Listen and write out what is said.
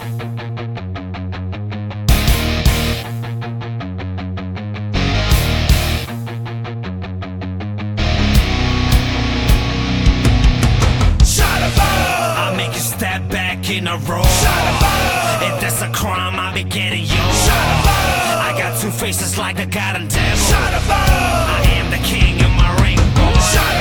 I'll make you step back in a row. If that's a crime, I'll be getting you. I got two faces like the goddamn devil. I am the king of my rainbow.